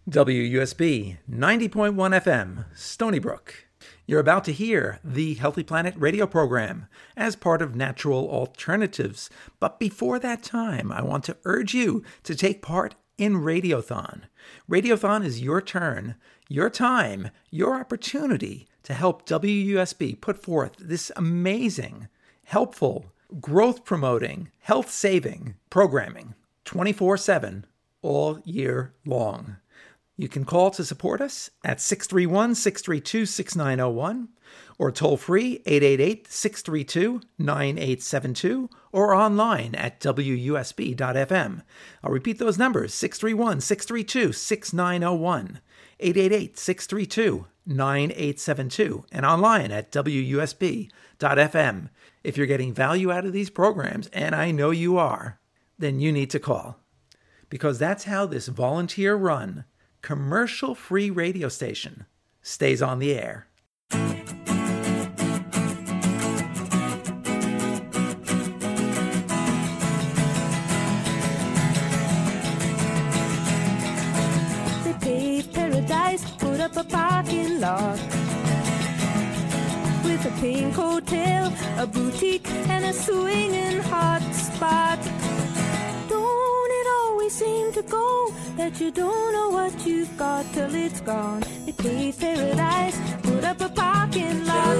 WUSB 90.1 FM, Stony Brook. You're about to hear the Healthy Planet radio program as part of Natural Alternatives. But before that time, I want to urge you to take part in Radiothon. Radiothon is your turn, your time, your opportunity to help WUSB put forth this amazing, helpful, growth-promoting, health-saving programming 24/7 all year long. You can call to support us at 631-632-6901 or toll-free 888-632-9872 or online at wusb.fm. I'll repeat those numbers, 631-632-6901, 888-632-9872, and online at wusb.fm. If you're getting value out of these programs, and I know you are, then you need to call. Because that's how this volunteer-run, commercial-free radio station stays on the air. They paved paradise, put up a parking lot with a pink hotel, a boutique, and a swinging hot spot. Don't it always seem to go that you don't know what you've got till it's gone? They paved paradise, put up a parking lot.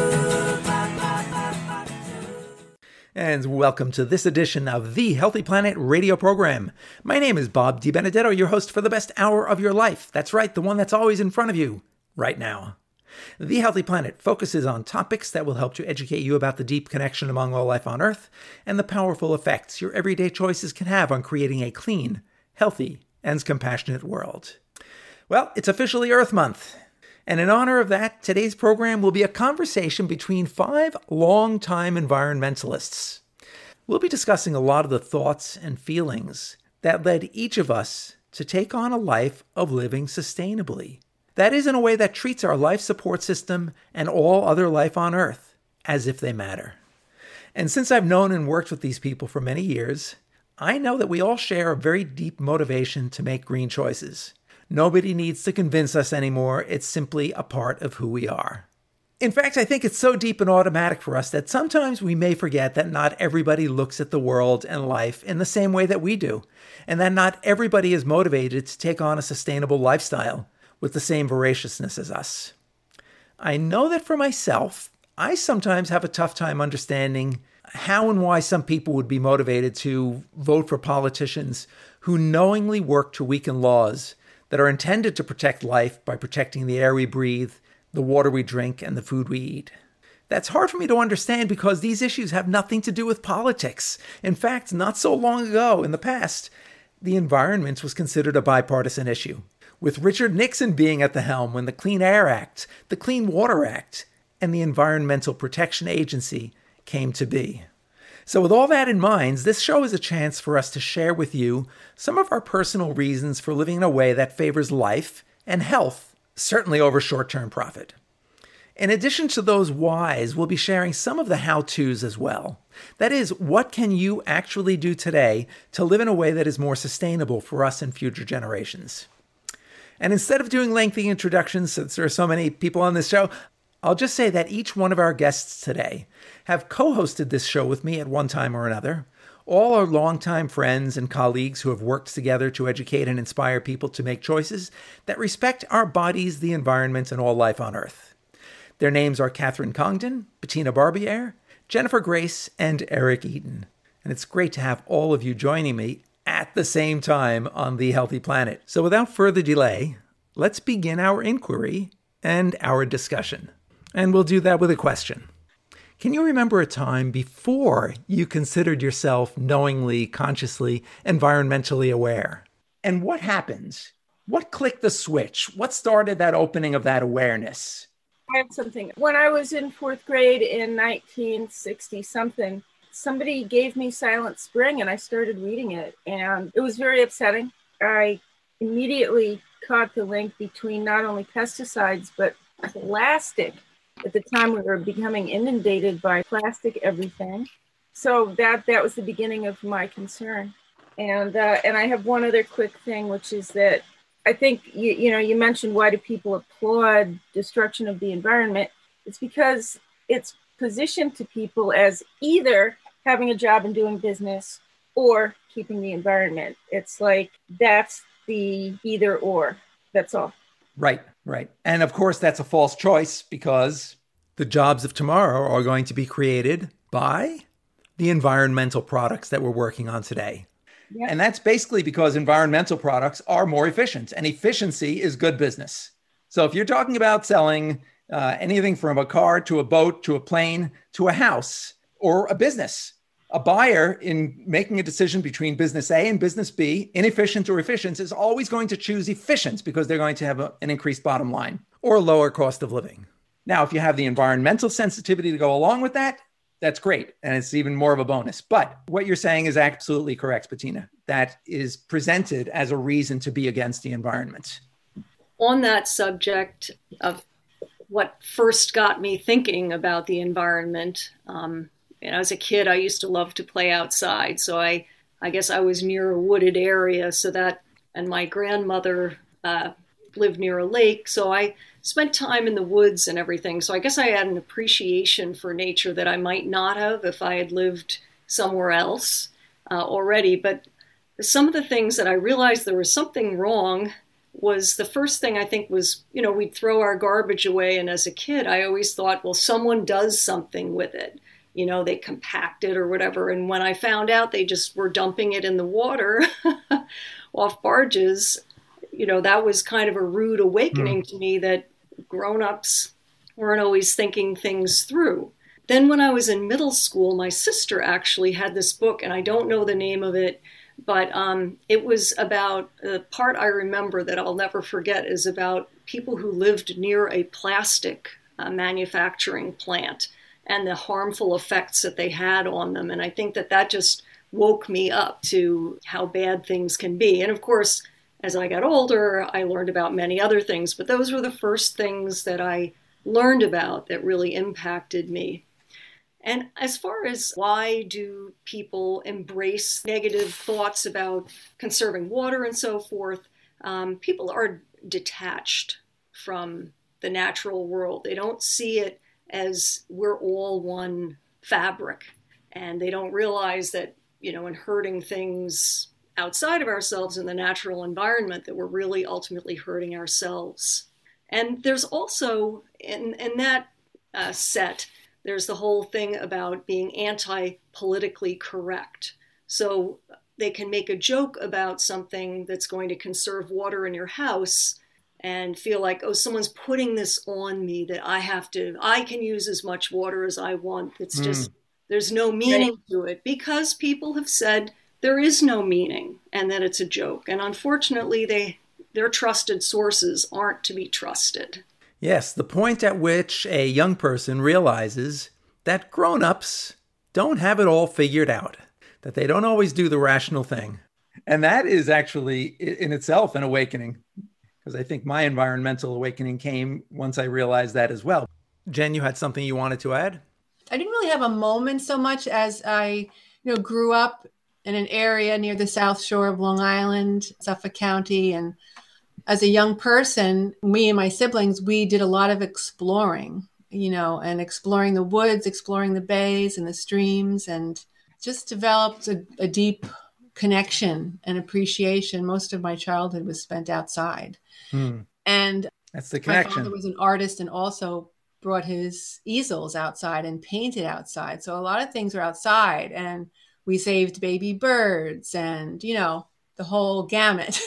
And welcome to this edition of the Healthy Planet radio program. My name is Bob DiBenedetto, your host for the best hour of your life. That's right, the one that's always in front of you right now. The Healthy Planet focuses on topics that will help to educate you about the deep connection among all life on Earth and the powerful effects your everyday choices can have on creating a clean, healthy, and compassionate world. Well, it's officially Earth Month. And in honor of that, today's program will be a conversation between 5 longtime environmentalists. We'll be discussing a lot of the thoughts and feelings that led each of us to take on a life of living sustainably. That is, in a way that treats our life support system and all other life on Earth as if they matter. And since I've known and worked with these people for many years, I know that we all share a very deep motivation to make green choices. Nobody needs to convince us anymore. It's simply a part of who we are. In fact, I think it's so deep and automatic for us that sometimes we may forget that not everybody looks at the world and life in the same way that we do, and that not everybody is motivated to take on a sustainable lifestyle with the same voraciousness as us. I know that for myself, I sometimes have a tough time understanding how and why some people would be motivated to vote for politicians who knowingly work to weaken laws that are intended to protect life by protecting the air we breathe, the water we drink, and the food we eat. That's hard for me to understand because these issues have nothing to do with politics. In fact, not so long ago in the past, the environment was considered a bipartisan issue, with Richard Nixon being at the helm when the Clean Air Act, the Clean Water Act, and the Environmental Protection Agency came to be. So with all that in mind, this show is a chance for us to share with you some of our personal reasons for living in a way that favors life and health, certainly over short-term profit. In addition to those whys, we'll be sharing some of the how-tos as well. That is, what can you actually do today to live in a way that is more sustainable for us and future generations? And instead of doing lengthy introductions, since there are so many people on this show, I'll just say that each one of our guests today have co-hosted this show with me at one time or another. All are longtime friends and colleagues who have worked together to educate and inspire people to make choices that respect our bodies, the environment, and all life on Earth. Their names are Catherine Congdon, Bettina Barbier, Jennifer Grace, and Eric Eaton. And it's great to have all of you joining me at the same time on The Healthy Planet. So without further delay, let's begin our inquiry and our discussion. And we'll do that with a question. Can you remember a time before you considered yourself knowingly, consciously, environmentally aware? And what happened? What clicked the switch? What started that opening of that awareness? I have something. When I was in 4th grade in 1960-something, somebody gave me Silent Spring and I started reading it. And it was very upsetting. I immediately caught the link between not only pesticides, but plastic. At the time, we were becoming inundated by plastic everything. So that was the beginning of my concern. And I have one other quick thing, which is that I think, you mentioned why do people applaud destruction of the environment? It's because it's positioned to people as either having a job and doing business or keeping the environment. It's like that's the either or. That's all. Right, right. And of course, that's a false choice because the jobs of tomorrow are going to be created by the environmental products that we're working on today. Yep. And that's basically because environmental products are more efficient, and efficiency is good business. So if you're talking about selling anything from a car to a boat to a plane to a house or a business, a buyer in making a decision between business A and business B, inefficient or efficient, is always going to choose efficient because they're going to have an increased bottom line or a lower cost of living. Now, if you have the environmental sensitivity to go along with that, that's great. And it's even more of a bonus. But what you're saying is absolutely correct, Bettina. That is presented as a reason to be against the environment. On that subject of what first got me thinking about the environment, as a kid, I used to love to play outside. So I guess I was near a wooded area, and my grandmother lived near a lake. So I spent time in the woods and everything. So I guess I had an appreciation for nature that I might not have if I had lived somewhere else already. But some of the things that I realized there was something wrong was the first thing I think was, we'd throw our garbage away. And as a kid, I always thought, well, someone does something with it. They compact it or whatever. And when I found out they just were dumping it in the water off barges, that was kind of a rude awakening to me that grown-ups weren't always thinking things through. Then when I was in middle school, my sister actually had this book, and I don't know the name of it, but it was about, the part I remember that I'll never forget is about people who lived near a plastic manufacturing plant and the harmful effects that they had on them. And I think that just woke me up to how bad things can be. And of course, as I got older, I learned about many other things, but those were the first things that I learned about that really impacted me. And as far as why do people embrace negative thoughts about conserving water and so forth, people are detached from the natural world. They don't see it as we're all one fabric, and they don't realize that, in hurting things outside of ourselves in the natural environment, that we're really ultimately hurting ourselves. And there's also, in that set, there's the whole thing about being anti-politically correct. So they can make a joke about something that's going to conserve water in your house and feel like, oh, someone's putting this on me that I can use as much water as I want. It's just, there's no meaning to it because people have said there is no meaning and that it's a joke. And unfortunately, their trusted sources aren't to be trusted. Yes, the point at which a young person realizes that grown-ups don't have it all figured out, that they don't always do the rational thing. And that is actually in itself an awakening, because I think my environmental awakening came once I realized that as well. Jen, you had something you wanted to add? I didn't really have a moment so much as I grew up in an area near the South Shore of Long Island, Suffolk County. And as a young person, me and my siblings, we did a lot of exploring, and exploring the woods, exploring the bays and the streams, and just developed a deep connection and appreciation. Most of my childhood was spent outside. And that's the connection. My father was an artist and also brought his easels outside and painted outside. So a lot of things were outside, and we saved baby birds and, the whole gamut.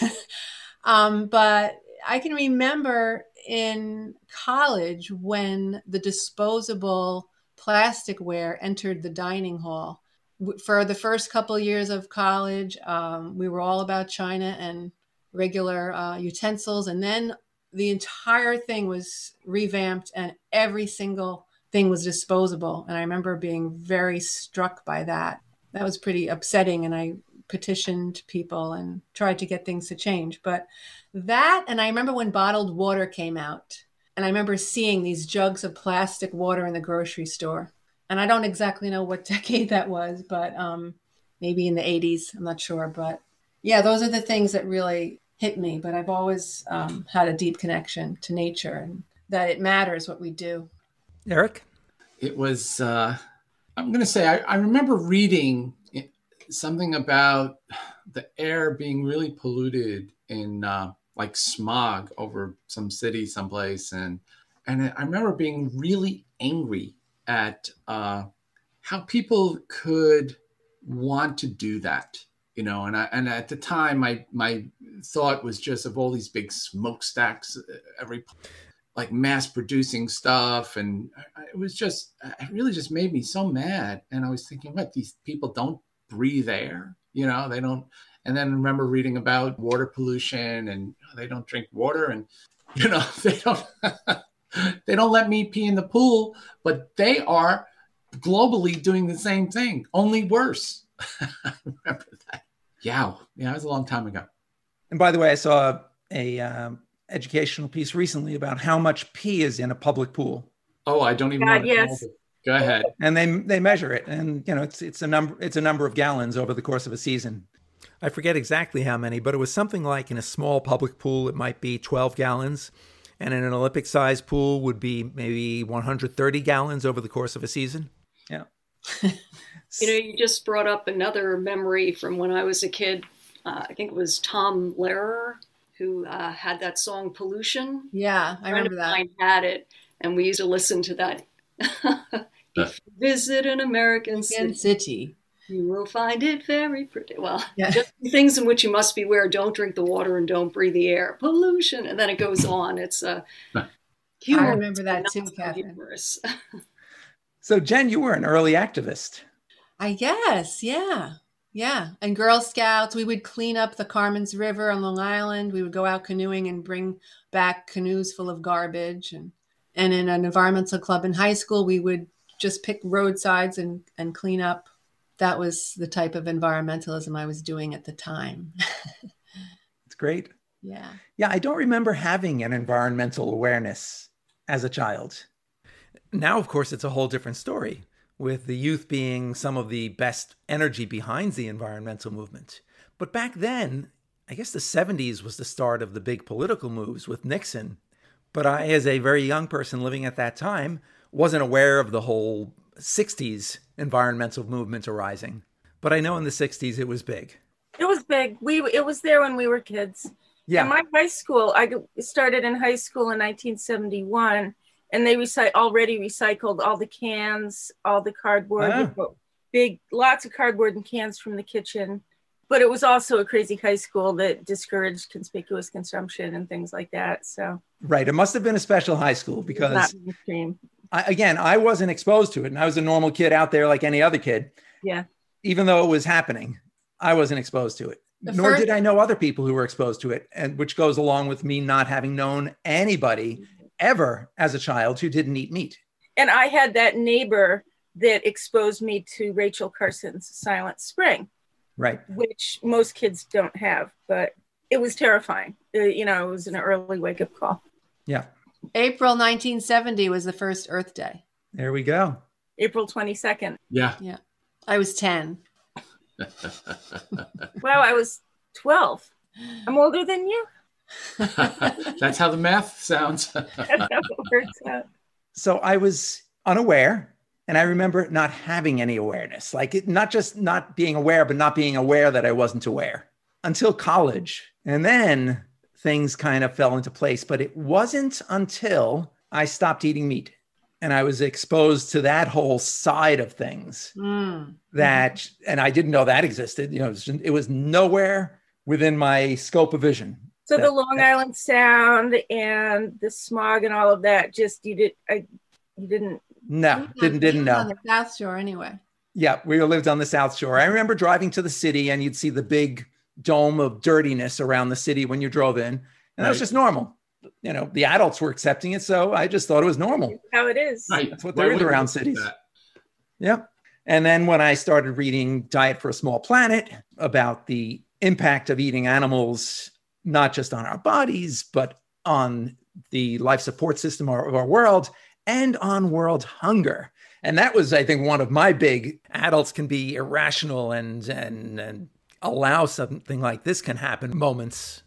But I can remember in college when the disposable plasticware entered the dining hall. For the first couple of years of college, we were all about China and regular utensils. And then the entire thing was revamped and every single thing was disposable. And I remember being very struck by that. That was pretty upsetting. And I petitioned people and tried to get things to change. But that, and I remember when bottled water came out, and I remember seeing these jugs of plastic water in the grocery store. And I don't exactly know what decade that was, but maybe in the 80s, I'm not sure. But yeah, those are the things that really hit me, but I've always had a deep connection to nature and that it matters what we do. Eric? It was, I'm going to say, I remember reading something about the air being really polluted in like smog over some city someplace. And I remember being really angry at how people could want to do that, you know, and at the time my thought was just of all these big smokestacks, like mass producing stuff. And it really just made me so mad. And I was thinking, what, these people don't breathe air, you know, they don't. And then I remember reading about water pollution and they don't drink water and, you know, they don't let me pee in the pool, but they are globally doing the same thing, only worse. I remember that. Yeah, it was a long time ago. And by the way, I saw a educational piece recently about how much pee is in a public pool. Oh, I don't even want to yes. know. Go ahead. And they measure it, and you know it's a number of gallons over the course of a season. I forget exactly how many, but it was something like in a small public pool it might be 12 gallons, and in an Olympic-sized pool would be maybe 130 gallons over the course of a season. Yeah. You know, you just brought up another memory from when I was a kid. I think it was Tom Lehrer who had that song "Pollution." Yeah, I remember that. Mine had it, and we used to listen to that. If you visit an American city, you will find it very pretty. Well, just things in which you must beware: don't drink the water and don't breathe the air. Pollution, and then it goes on. It's humor. I remember that too, Catherine. So, Jen, you were an early activist. I guess, yeah. And Girl Scouts, we would clean up the Carmen's River on Long Island. We would go out canoeing and bring back canoes full of garbage. And in an environmental club in high school, we would just pick roadsides and clean up. That was the type of environmentalism I was doing at the time. It's great. Yeah. Yeah, I don't remember having an environmental awareness as a child. Now, of course, it's a whole different story, with the youth being some of the best energy behind the environmental movement. But back then, I guess the 70s was the start of the big political moves with Nixon. But I, as a very young person living at that time, wasn't aware of the whole 60s environmental movement arising. But I know in the 60s it was big. It was big. It was there when we were kids. Yeah. In my high school, I started in high school in 1971, and they already recycled all the cans, all the cardboard, lots of cardboard and cans from the kitchen. But it was also a crazy high school that discouraged conspicuous consumption and things like that. So right. It must have been a special high school because I wasn't exposed to it. And I was a normal kid out there like any other kid. Yeah. Even though it was happening, I wasn't exposed to it. Nor did I know other people who were exposed to it, and which goes along with me not having known anybody ever as a child who didn't eat meat. And I had that neighbor that exposed me to Rachel Carson's Silent Spring. Right. Which most kids don't have, but it was terrifying. It was an early wake-up call. Yeah. April 1970 was the first Earth Day. There we go. April 22nd. Yeah. I was 10. Wow, I was 12. I'm older than you. That's how the math sounds. That's how it works out. So I was unaware. And I remember not having any awareness, not just not being aware, but not being aware that I wasn't aware until college. And then things kind of fell into place. But it wasn't until I stopped eating meat and I was exposed to that whole side of things and I didn't know that existed. It was nowhere within my scope of vision. So the Long Island Sound and the smog and all of that, you didn't. No, didn't know. On the South Shore anyway. Yeah, we lived on the South Shore. I remember driving to the city and you'd see the big dome of dirtiness around the city when you drove in. And that was just normal. The adults were accepting it. So I just thought it was normal. That's how it is. Right. That's what there is around cities. Yeah. And then when I started reading Diet for a Small Planet about the impact of eating animals, not just on our bodies, but on the life support system of our world, and on world hunger. And that was, I think, one of my big adults can be irrational and allow something like this can happen moments.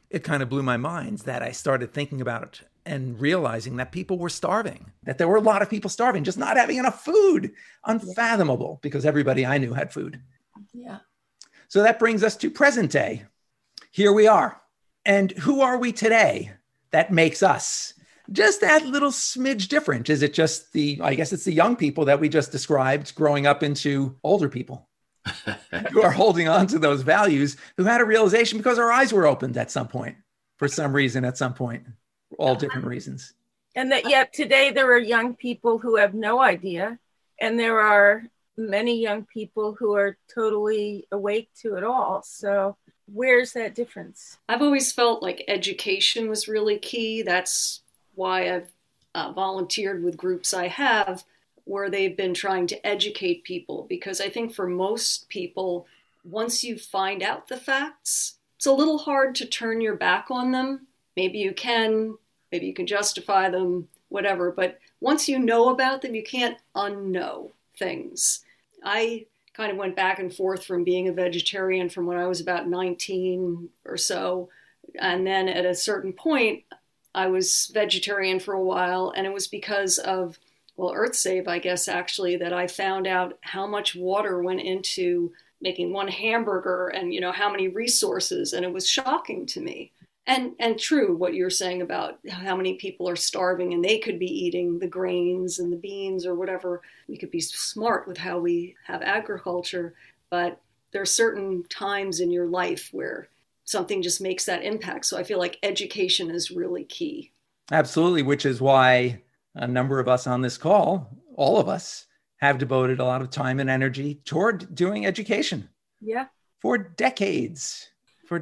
it kind of blew my mind that I started thinking about and realizing that people were starving, that there were a lot of people starving, just not having enough food. Unfathomable, because everybody I knew had food. Yeah. So that brings us to present day. Here we are. And who are we today that makes us just that little smidge different? Is it just I guess it's the young people that we just described growing up into older people who are holding on to those values, who had a realization because our eyes were opened at some point, for some reason, at some point, all different reasons. And that yet today there are young people who have no idea. And there are many young people who are totally awake to it all. So where's that difference? I've always felt like education was really key. That's why I've volunteered with groups I have, where they've been trying to educate people. Because I think for most people, once you find out the facts, it's a little hard to turn your back on them. Maybe you can justify them, whatever. But once you know about them, you can't unknow things. I kind of went back and forth from being a vegetarian from when I was about 19 or so. And then at a certain point, I was vegetarian for a while. And it was because of, well, EarthSave, I guess, actually, that I found out how much water went into making one hamburger and, you know, how many resources. And it was shocking to me. And true, what you're saying about how many people are starving and they could be eating the grains and the beans or whatever. We could be smart with how we have agriculture, but there are certain times in your life where something just makes that impact. So I feel like education is really key. Absolutely, which is why a number of us on this call, all of us, have devoted a lot of time and energy toward doing education. Yeah. For decades.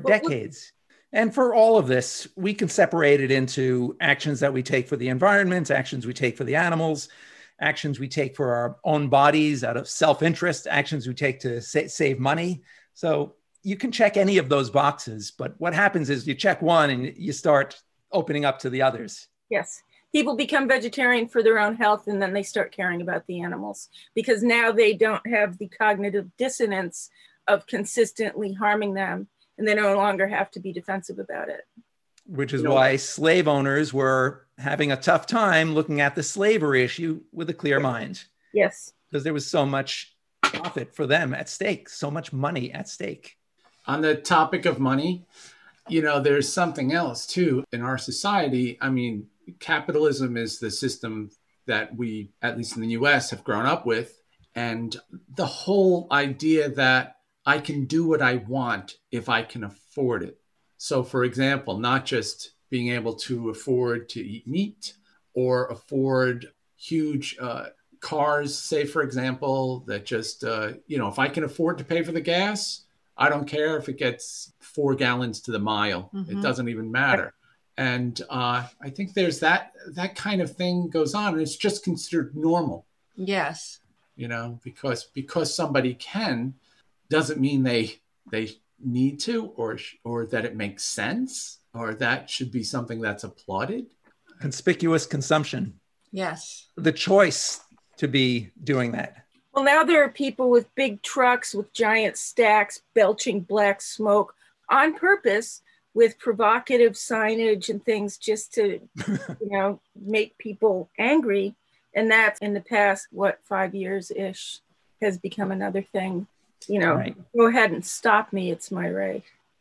And for all of this, we can separate it into actions that we take for the environment, actions we take for the animals, actions we take for our own bodies out of self-interest, actions we take to save money. So you can check any of those boxes, but what happens is you check one and you start opening up to the others. Yes. People become vegetarian for their own health, and then they start caring about the animals because now they don't have the cognitive dissonance of consistently harming them. And they no longer have to be defensive about it. Which is why slave owners were having a tough time looking at the slavery issue with a clear mind. Yes. Because there was so much profit for them at stake, so much money at stake. On the topic of money, you know, there's something else too in our society. I mean, capitalism is the system that we, at least in the US, have grown up with. And the whole idea that I can do what I want if I can afford it. So, for example, not just being able to afford to eat meat or afford huge cars, say, for example, that just, if I can afford to pay for the gas, I don't care if it gets 4 gallons to the mile. Mm-hmm. It doesn't even matter. And I think there's that kind of thing goes on, and it's just considered normal. Yes. You know, because somebody can, doesn't mean they need to or that it makes sense or that should be something that's applauded. Conspicuous consumption. Yes. The choice to be doing that. Well, now there are people with big trucks with giant stacks belching black smoke on purpose with provocative signage and things just to, make people angry. And that's in the past, 5 years-ish has become another thing. Right. Go ahead and stop me. It's my right.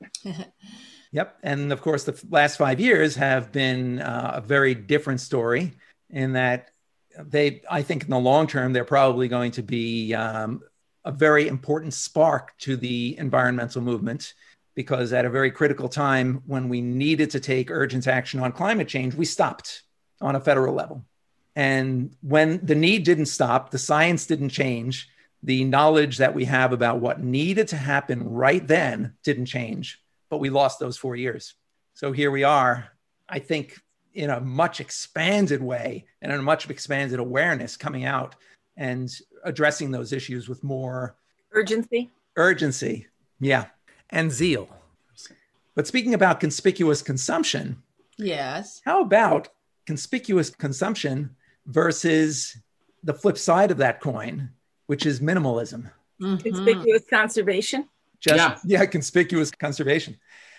Yep. And of course, the last 5 years have been a very different story in that I think in the long term, they're probably going to be a very important spark to the environmental movement, because at a very critical time when we needed to take urgent action on climate change, we stopped on a federal level. And when the need didn't stop, the science didn't change, the knowledge that we have about what needed to happen right then didn't change, but we lost those 4 years. So here we are, I think, in a much expanded way and in a much expanded awareness coming out and addressing those issues with more urgency. Yeah. And zeal. But speaking about conspicuous consumption. Yes. How about conspicuous consumption versus the flip side of that coin, which is minimalism? Mm-hmm. Conspicuous conservation. Conspicuous conservation.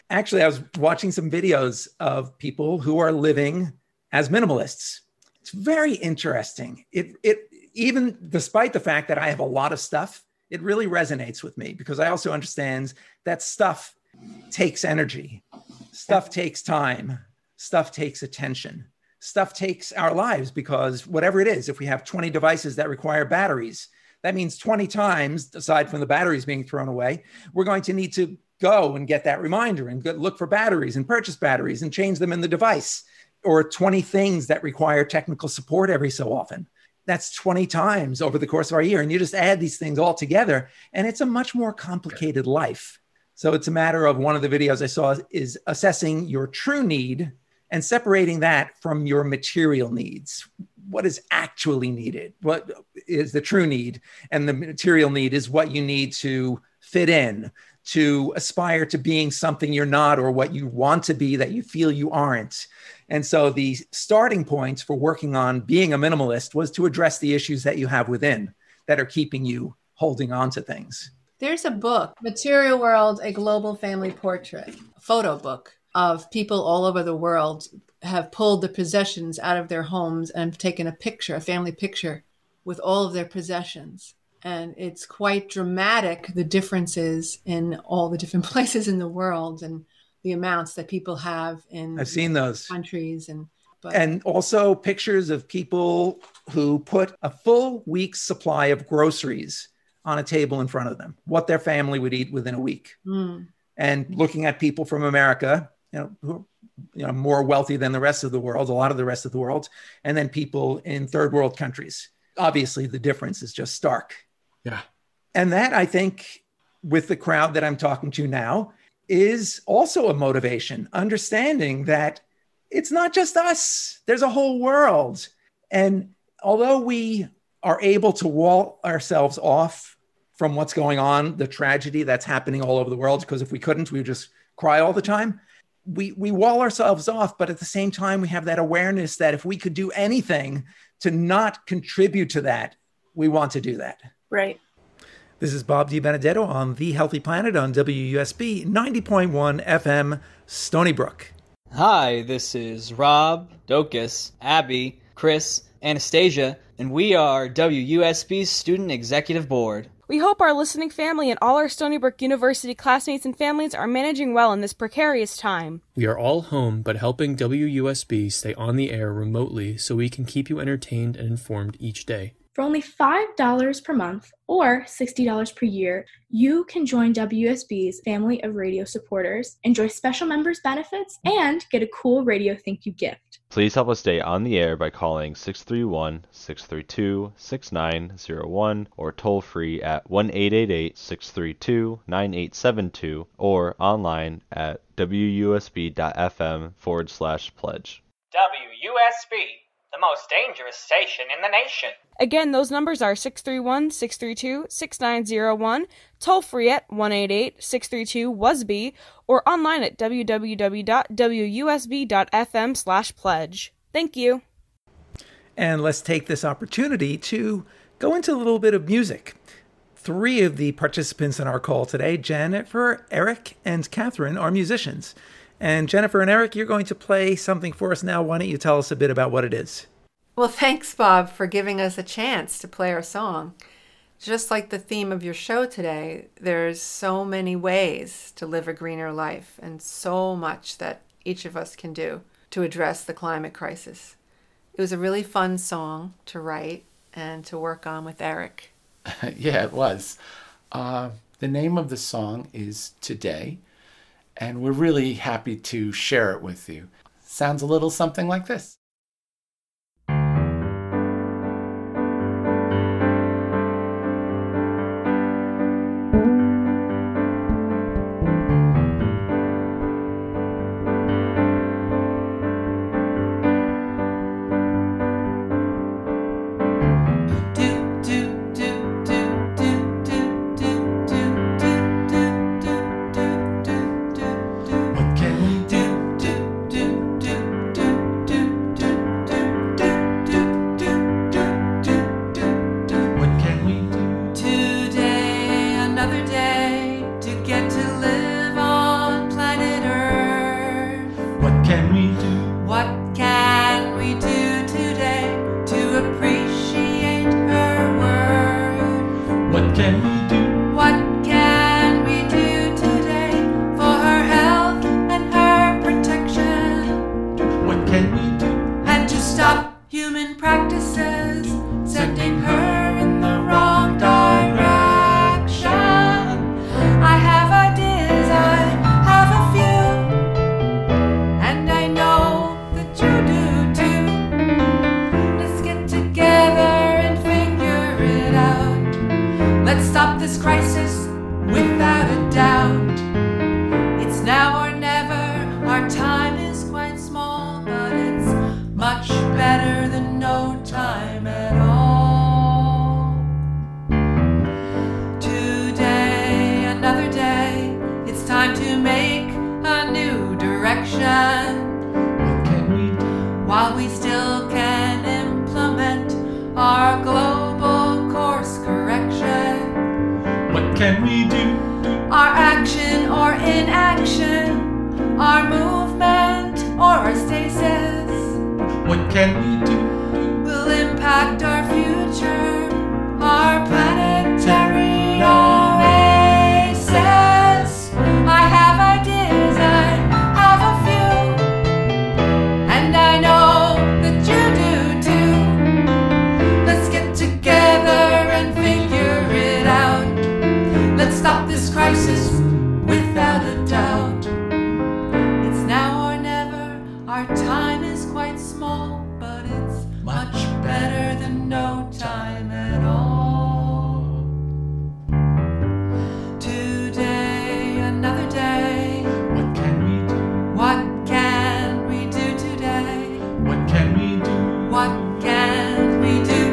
Actually, I was watching some videos of people who are living as minimalists. It's very interesting. It even despite the fact that I have a lot of stuff, it really resonates with me because I also understand that stuff takes energy, stuff takes time, stuff takes attention, stuff takes our lives, because whatever it is, if we have 20 devices that require batteries, that means 20 times, aside from the batteries being thrown away, we're going to need to go and get that reminder and look for batteries and purchase batteries and change them in the device, or 20 things that require technical support every so often. That's 20 times over the course of our year. And you just add these things all together, and it's a much more complicated life. So it's a matter of, one of the videos I saw is assessing your true need and separating that from your material needs. What is actually needed? What is the true need? And the material need is what you need to fit in, to aspire to being something you're not, or what you want to be that you feel you aren't. And so the starting points for working on being a minimalist was to address the issues that you have within that are keeping you holding on to things. There's a book, Material World, A Global Family Portrait, a photo book of people all over the world have pulled the possessions out of their homes and taken a picture, a family picture with all of their possessions. And it's quite dramatic, the differences in all the different places in the world and the amounts that people have in I've seen those countries. And also pictures of people who put a full week's supply of groceries on a table in front of them, what their family would eat within a week. And looking at people from America, who are more wealthy than the rest of the world, a lot of the rest of the world, and then people in third world countries. Obviously, the difference is just stark. Yeah. And that, I think, with the crowd that I'm talking to now, is also a motivation, understanding that it's not just us, there's a whole world. And although we are able to wall ourselves off from what's going on, the tragedy that's happening all over the world, because if we couldn't, we would just cry all the time. We wall ourselves off, but at the same time, we have that awareness that if we could do anything to not contribute to that, we want to do that. Right. This is Bob DiBenedetto on The Healthy Planet on WUSB 90.1 FM, Stony Brook. Hi, this is Rob, Docus, Abby, Chris, Anastasia, and we are WUSB's Student Executive Board. We hope our listening family and all our Stony Brook University classmates and families are managing well in this precarious time. We are all home, but helping WUSB stay on the air remotely so we can keep you entertained and informed each day. For only $5 per month or $60 per year, you can join WUSB's family of radio supporters, enjoy special members benefits, and get a cool Radio Thank You gift. Please help us stay on the air by calling 631-632-6901 or toll free at 1-888-632-9872 or online at wusb.fm/pledge. WUSB, the most dangerous station in the nation. Again, those numbers are 631-632-6901, toll free at 1-888-632-WUSB, or online at www.wusb.fm/pledge. Thank you. And let's take this opportunity to go into a little bit of music. 3 of the participants in our call today, Jennifer, Eric, and Catherine, are musicians. And Jennifer and Eric, you're going to play something for us now. Why don't you tell us a bit about what it is? Well, thanks, Bob, for giving us a chance to play our song. Just like the theme of your show today, there's so many ways to live a greener life and so much that each of us can do to address the climate crisis. It was a really fun song to write and to work on with Eric. Yeah, it was. The name of the song is Today, and we're really happy to share it with you. Sounds a little something like this. we do today to appreciate her word? What can we do? What can we do today for her health and her protection? What can we do? And to stop human practices sending her in the wrong direction. I have ideas, I have a few, and I know that you do too. Let's get together and figure it out. Let's stop this crisis without a doubt. It's now or never, our time is quite small, but it's much better than no time at all. Today, another day, it's time to make a new direction. What can we do? While we still can implement our global course correction. What can we do? Our action or inaction, our movement or our stasis, What can we do? will impact our future, our planetary oasis. I have ideas, I have a few, and I know that you do too. Let's get together and figure it out. Let's stop this crisis without a doubt. It's now or never, our time is quite small, but it's much better than no time at all. Today, another day, What can we do? what can we do today? What can we do? What can we do?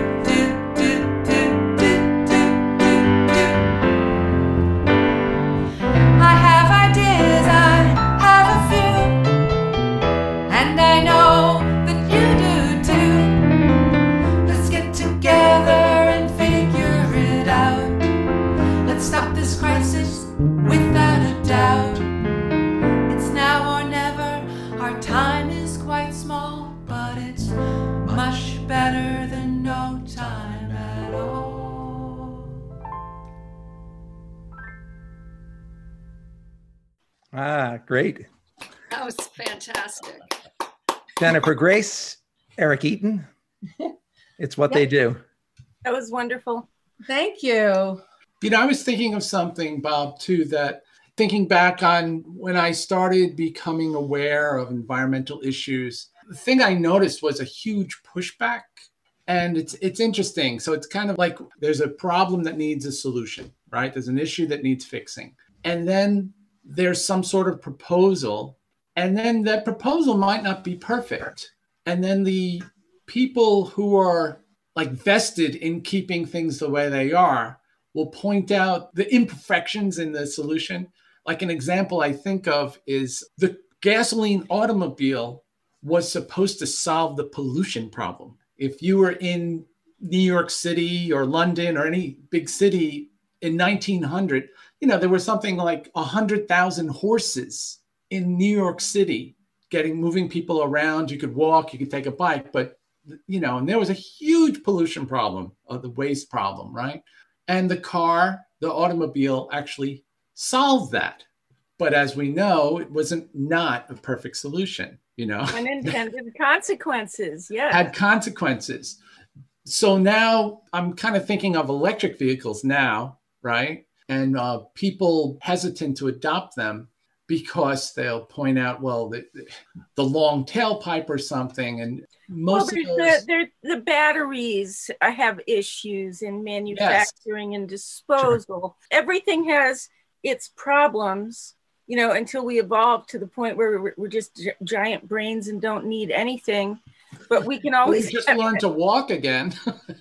I have ideas, I have a few, and I know that you do too. Let's get together and figure it out. Let's stop this crisis without a doubt. It's now or never, our time is quite small, but it's much better than no time at all. Ah, great. That was fantastic. Jennifer Grace, Eric Eaton. It's what they do. That was wonderful. Thank you. You know, I was thinking of something, Bob, too, that thinking back on when I started becoming aware of environmental issues, the thing I noticed was a huge pushback. And it's interesting. So it's kind of like there's a problem that needs a solution, right? There's an issue that needs fixing. And then there's some sort of proposal. And then that proposal might not be perfect. And then the people who are like vested in keeping things the way they are will point out the imperfections in the solution. Like an example I think of is the gasoline automobile was supposed to solve the pollution problem. If you were in New York City or London or any big city in 1900, you know, there were something like 100,000 horses in New York City moving people around. You could walk, you could take a bike, but, you know, and there was a huge pollution problem, the waste problem, right? And the automobile actually solved that. But as we know, it wasn't not a perfect solution, you know. Unintended consequences, yes. Had consequences. So now I'm kind of thinking of electric vehicles now, right? And people hesitant to adopt them because they'll point out, well, the long tailpipe or something. And most of those... the batteries have issues in manufacturing and disposal. Sure. Everything has its problems, you know, until we evolve to the point where we're just giant brains and don't need anything. But we can always just learn to walk again.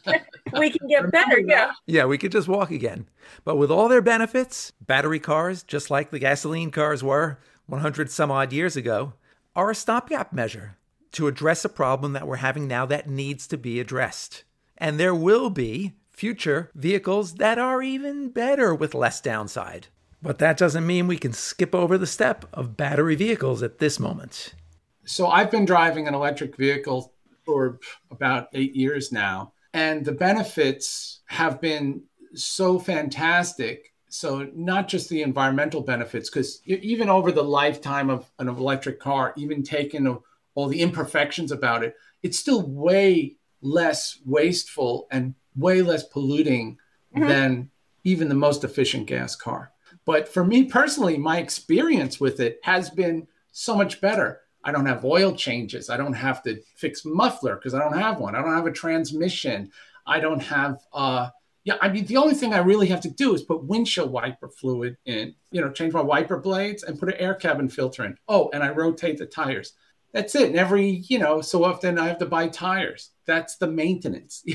We can get better, yeah. Yeah, we could just walk again. But with all their benefits, battery cars, just like the gasoline cars were 100 some odd years ago, are a stopgap measure to address a problem that we're having now that needs to be addressed. And there will be future vehicles that are even better with less downside. But that doesn't mean we can skip over the step of battery vehicles at this moment. So I've been driving an electric vehicle for about 8 years now. And the benefits have been so fantastic. So not just the environmental benefits, because even over the lifetime of an electric car, even taking all the imperfections about it, it's still way less wasteful and way less polluting than even the most efficient gas car. But for me personally, my experience with it has been so much better. I don't have oil changes. I don't have to fix muffler because I don't have one. I don't have a transmission. I don't have, the only thing I really have to do is put windshield wiper fluid in, change my wiper blades and put an air cabin filter in. Oh, and I rotate the tires. That's it. And every, so often I have to buy tires. That's the maintenance,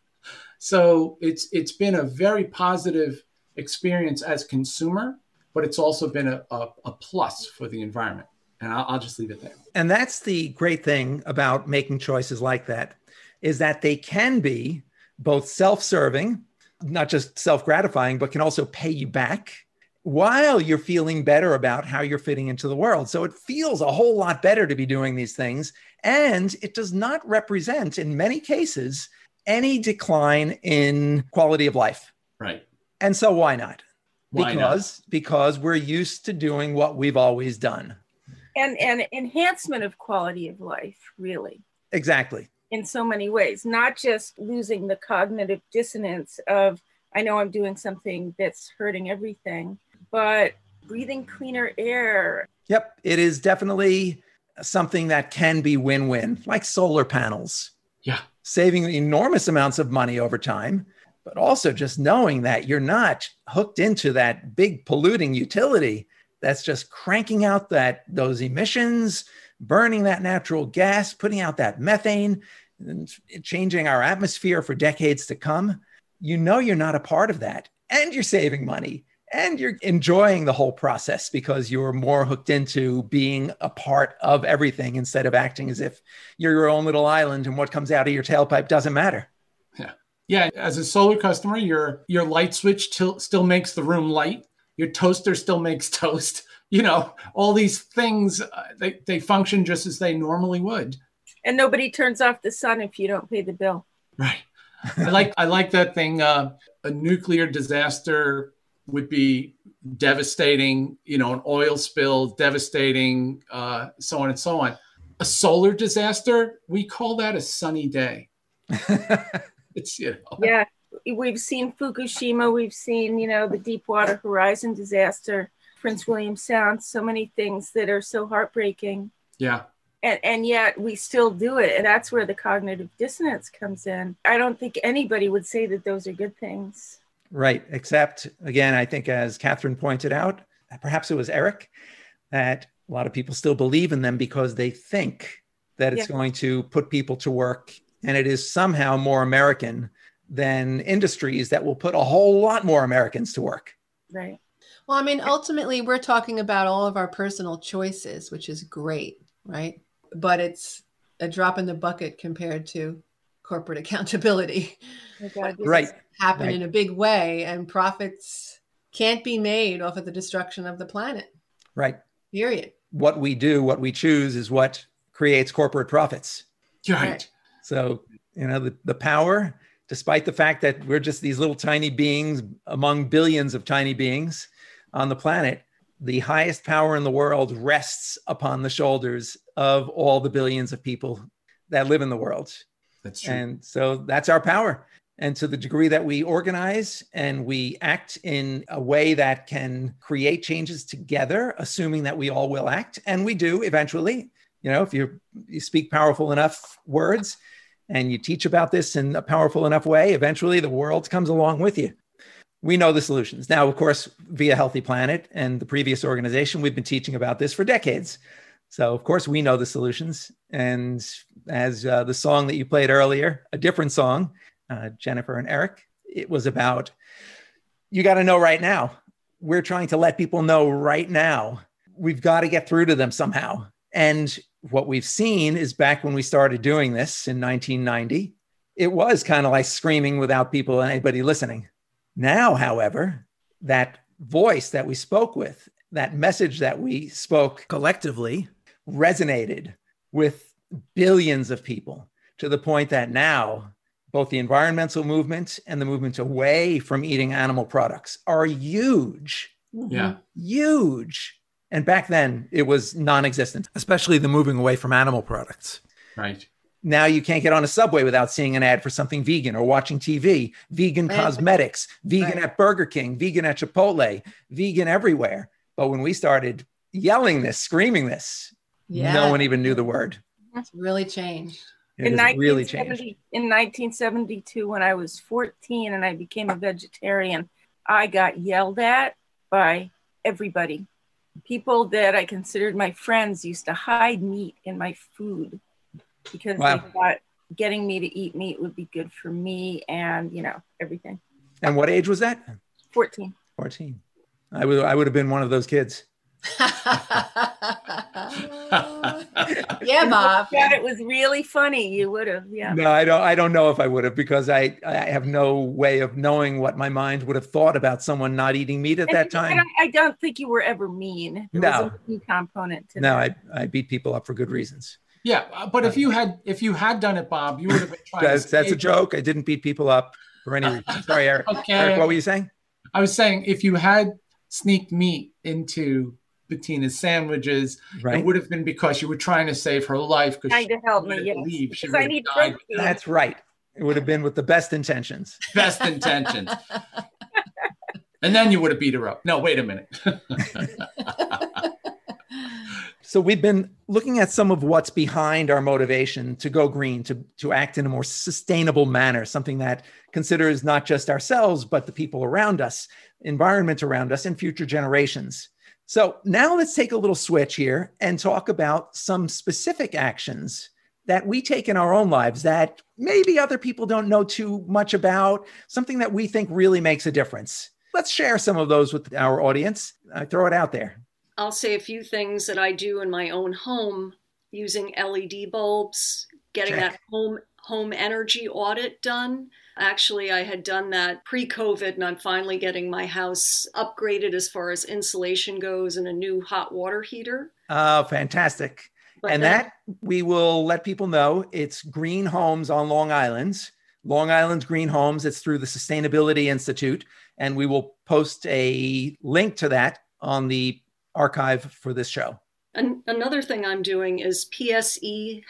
So it's been a very positive experience as a consumer, but it's also been a plus for the environment. And I'll just leave it there. And that's the great thing about making choices like that, is that they can be both self-serving, not just self-gratifying, but can also pay you back while you're feeling better about how you're fitting into the world. So it feels a whole lot better to be doing these things. And it does not represent, in many cases, any decline in quality of life. Right. And so why not? Why not? Because we're used to doing what we've always done. And enhancement of quality of life, really. Exactly. In so many ways, not just losing the cognitive dissonance of, I know I'm doing something that's hurting everything, but breathing cleaner air. Yep. It is definitely something that can be win-win, like solar panels. Yeah. Saving enormous amounts of money over time, but also just knowing that you're not hooked into that big polluting utility that's just cranking out those emissions, burning that natural gas, putting out that methane, and changing our atmosphere for decades to come. You're not a part of that. And you're saving money. And you're enjoying the whole process because you're more hooked into being a part of everything instead of acting as if you're your own little island and what comes out of your tailpipe doesn't matter. Yeah. Yeah. As a solar customer, your light switch still makes the room light. Your toaster still makes toast. All these things, they function just as they normally would. And nobody turns off the sun if you don't pay the bill. Right. I like that thing. A nuclear disaster would be devastating, an oil spill, devastating, so on and so on. A solar disaster, we call that a sunny day. It's, Yeah, we've seen Fukushima, we've seen, the Deepwater Horizon disaster, Prince William Sound, so many things that are so heartbreaking. Yeah. And yet we still do it. And that's where the cognitive dissonance comes in. I don't think anybody would say that those are good things. Right. Except, again, I think as Catherine pointed out, perhaps it was Eric, that a lot of people still believe in them because they think that it's going to put people to work. And it is somehow more American than industries that will put a whole lot more Americans to work. Right. Well, ultimately, we're talking about all of our personal choices, which is great, right? But it's a drop in the bucket compared to corporate accountability. Right. Happen in a big way, and profits can't be made off of the destruction of the planet. Right. Period. What we do, what we choose is what creates corporate profits. Right. So, the power, despite the fact that we're just these little tiny beings among billions of tiny beings on the planet, the highest power in the world rests upon the shoulders of all the billions of people that live in the world. That's true. And so that's our power. And to the degree that we organize and we act in a way that can create changes together, assuming that we all will act, and we do eventually, if you speak powerful enough words and you teach about this in a powerful enough way, eventually the world comes along with you. We know the solutions. Now, of course, via Healthy Planet and the previous organization, we've been teaching about this for decades. So, of course, we know the solutions. And as the song that you played earlier, a different song, Jennifer and Eric, it was about, you got to know right now. We're trying to let people know right now. We've got to get through to them somehow. And what we've seen is back when we started doing this in 1990, it was kind of like screaming without anybody listening. Now, however, that voice that we spoke with, that message that we spoke collectively resonated with billions of people. to the point that now both the environmental movement and the movement away from eating animal products are huge. Yeah. Huge. And back then it was non-existent, especially the moving away from animal products. Right. Now you can't get on a subway without seeing an ad for something vegan or watching TV, vegan cosmetics, vegan at Burger King, vegan at Chipotle, vegan everywhere. But when we started yelling this, screaming this, no one even knew the word. It's really changed. It has really changed. In 1972, when I was 14 and I became a vegetarian, I got yelled at by everybody. People that I considered my friends used to hide meat in my food because they thought getting me to eat meat would be good for me and, everything. And what age was that? 14. 14. I would have been one of those kids. Yeah, Bob. God, it was really funny. You would have, yeah. No, I don't know if I would have, because I have no way of knowing what my mind would have thought about someone not eating meat at that time. I don't think you were ever mean. There was a mean component to that. I beat people up for good reasons. Yeah, but if you had done it, Bob, you would have been trying. That's a joke. I didn't beat people up for any reason. Sorry, Eric. Okay. Eric, what were you saying? I was saying if you had sneaked meat into Bettina's sandwiches, it would have been because you were trying to save her life. Trying to help me, yes. Because I need protein. That's right. It would have been with the best intentions. Best intentions. And then you would have beat her up. No, wait a minute. So we've been looking at some of what's behind our motivation to go green, to act in a more sustainable manner, something that considers not just ourselves, but the people around us, environment around us, and future generations. So now let's take a little switch here and talk about some specific actions that we take in our own lives that maybe other people don't know too much about, something that we think really makes a difference. Let's share some of those with our audience. Throw it out there. I'll say a few things that I do in my own home using LED bulbs, getting that home energy audit done. Actually, I had done that pre-COVID, and I'm finally getting my house upgraded as far as insulation goes and a new hot water heater. Oh, fantastic. And that we will let people know. It's Green Homes on Long Island. Long Island's Green Homes. It's through the Sustainability Institute. And we will post a link to that on the archive for this show. And another thing I'm doing is PSE&G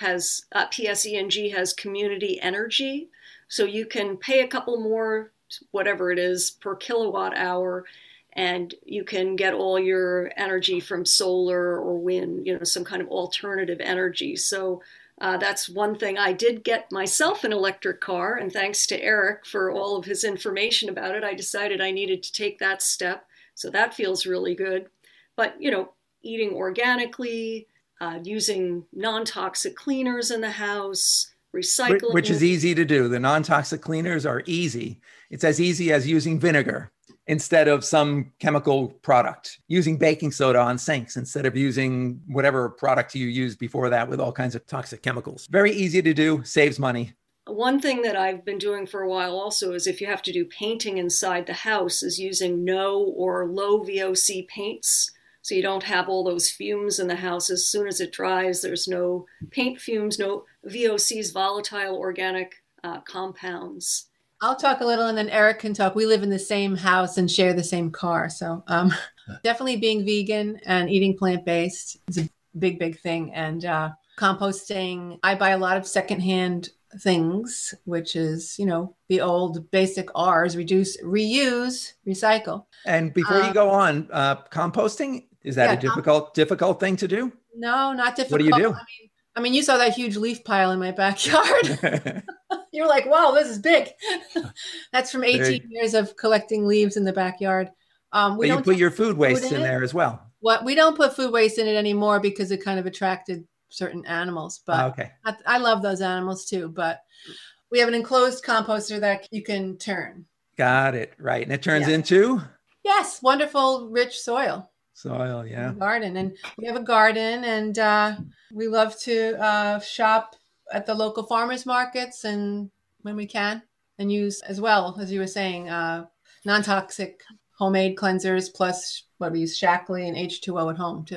has community energy. So you can pay a couple more, whatever it is, per kilowatt hour, and you can get all your energy from solar or wind, some kind of alternative energy. So that's one thing. I did get myself an electric car, and thanks to Eric for all of his information about it, I decided I needed to take that step. So that feels really good. But, eating organically, using non-toxic cleaners in the house, recycling. Which is easy to do. The non-toxic cleaners are easy. It's as easy as using vinegar instead of some chemical product, using baking soda on sinks instead of using whatever product you used before that with all kinds of toxic chemicals. Very easy to do, saves money. One thing that I've been doing for a while also is if you have to do painting inside the house is using no or low VOC paints. So you don't have all those fumes in the house. As soon as it dries, there's no paint fumes, no VOCs, volatile organic compounds. I'll talk a little and then Eric can talk. We live in the same house and share the same car. So definitely being vegan and eating plant-based is a big, big thing. And composting, I buy a lot of secondhand things, which is, the old basic R's, reduce, reuse, recycle. And before you go on, composting, is that a difficult thing to do? No, not difficult. What do you do? I mean, you saw that huge leaf pile in my backyard. You're like, wow, this is big. That's from 18 years of collecting leaves in the backyard. But you put your food waste in there as well. We don't put food waste in it anymore because it kind of attracted certain animals. But I love those animals too. But we have an enclosed composter that you can turn. Got it. Right. And it turns into? Yes. Wonderful, rich soil. Soil, yeah. Garden. And we have a garden, and we love to shop at the local farmers markets and when we can, and use, as well, as you were saying, non-toxic homemade cleansers, plus what we use, Shaklee and H2O at home too.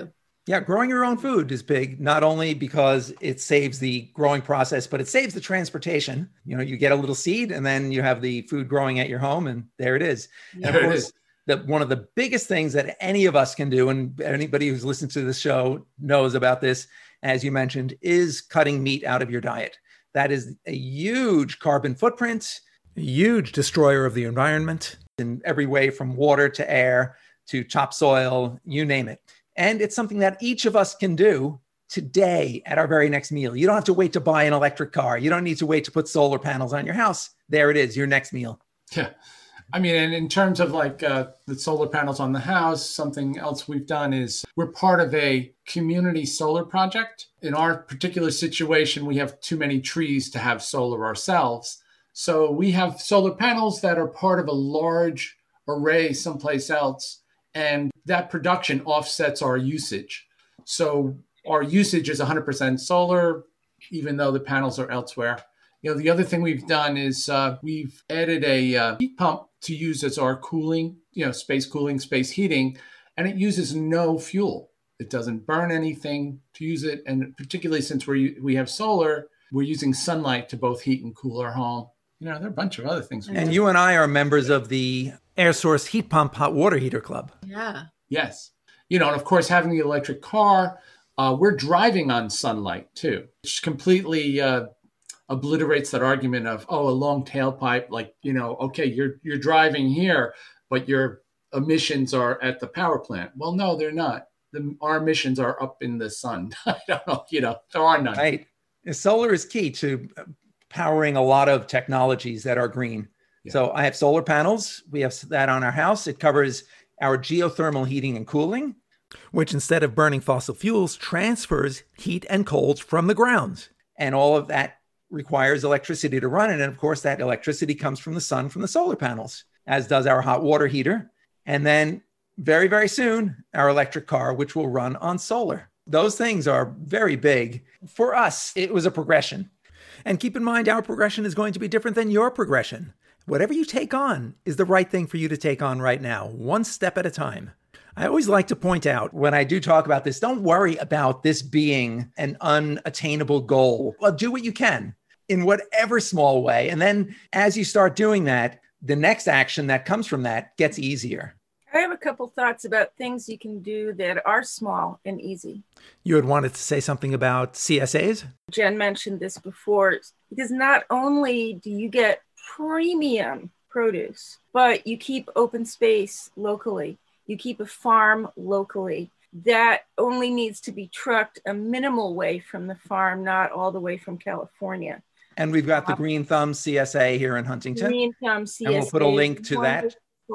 Yeah, growing your own food is big, not only because it saves the growing process, but it saves the transportation. You know, you get a little seed and then you have the food growing at your home and there it is. Yeah. And of course, one of the biggest things that any of us can do, and anybody who's listened to the show knows about this, as you mentioned, is cutting meat out of your diet. That is a huge carbon footprint, a huge destroyer of the environment in every way, from water to air to topsoil, you name it. And it's something that each of us can do today at our very next meal. You don't have to wait to buy an electric car. You don't need to wait to put solar panels on your house. There it is, your next meal. Yeah. I mean, and in terms of like the solar panels on the house, something else we've done is we're part of a community solar project. In our particular situation, we have too many trees to have solar ourselves. So we have solar panels that are part of a large array someplace else. And that production offsets our usage. So our usage is 100% solar, even though the panels are elsewhere. You know, the other thing we've done is we've added a heat pump to use as our cooling, space cooling, space heating, and it uses no fuel. It doesn't burn anything to use it. And particularly since we have solar, we're using sunlight to both heat and cool our home. You know, there are a bunch of other things. And you and I are members of the Air Source Heat Pump Hot Water Heater Club. Yeah. Yes. You know, and of course, having the electric car, we're driving on sunlight too, which completely obliterates that argument of, a long tailpipe, like, okay, you're driving here, but your emissions are at the power plant. Well, no, they're not. Our emissions are up in the sun. I don't know, there are none. Right. Solar is key to powering a lot of technologies that are green. Yeah. So I have solar panels. We have that on our house. It covers our geothermal heating and cooling, which instead of burning fossil fuels, transfers heat and cold from the ground. And all of that requires electricity to run it. And of course, that electricity comes from the sun, from the solar panels, as does our hot water heater. And then very, very soon, our electric car, which will run on solar. Those things are very big. For us, it was a progression. And keep in mind, our progression is going to be different than your progression. Whatever you take on is the right thing for you to take on right now, one step at a time. I always like to point out when I do talk about this, don't worry about this being an unattainable goal. Well, do what you can in whatever small way. And then as you start doing that, the next action that comes from that gets easier. I have a couple thoughts about things you can do that are small and easy. You had wanted to say something about CSAs? Jen mentioned this before, because not only do you get premium produce, but you keep open space locally. You keep a farm locally. That only needs to be trucked a minimal way from the farm, not all the way from California. And we've got the Green Thumb CSA here in Huntington. Green Thumb CSA. And we'll put a link to that.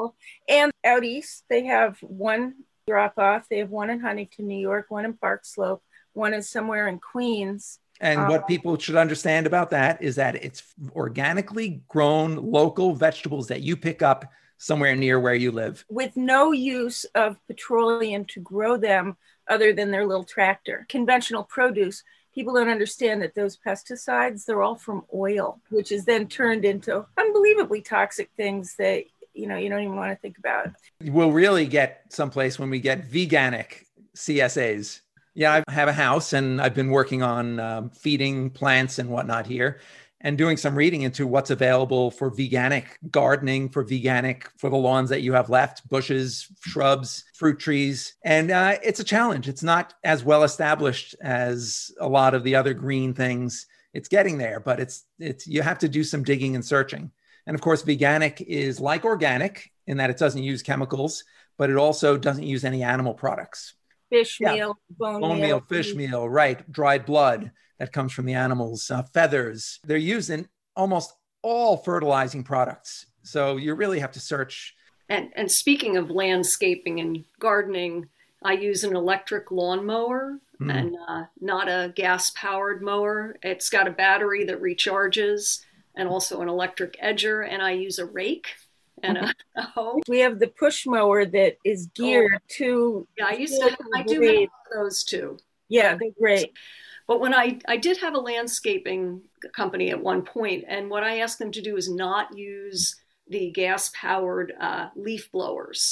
And out east, they have one drop-off. They have one in Huntington, New York, one in Park Slope, one is somewhere in Queens. And what people should understand about that is that it's organically grown local vegetables that you pick up somewhere near where you live. With no use of petroleum to grow them other than their little tractor. Conventional produce, people don't understand that those pesticides, they're all from oil, which is then turned into unbelievably toxic things that you don't even want to think about. We'll really get someplace when we get veganic CSAs. Yeah, I have a house and I've been working on feeding plants and whatnot here and doing some reading into what's available for veganic gardening, for the lawns that you have left, bushes, shrubs, fruit trees. And it's a challenge. It's not as well established as a lot of the other green things. It's getting there, but it's you have to do some digging and searching. And of course, veganic is like organic in that it doesn't use chemicals, but it also doesn't use any animal products. Fish meal, bone meal, fish meal, right. Dried blood that comes from the animals, feathers. They're used in almost all fertilizing products. So you really have to search. And speaking of landscaping and gardening, I use an electric lawnmower and not a gas-powered mower. It's got a battery that recharges and also an electric edger, and I use a rake and a hoe. We have the push mower that is geared to... Yeah, I do have those too. Yeah, they're great. But when I did have a landscaping company at one point, and what I asked them to do is not use the gas-powered leaf blowers.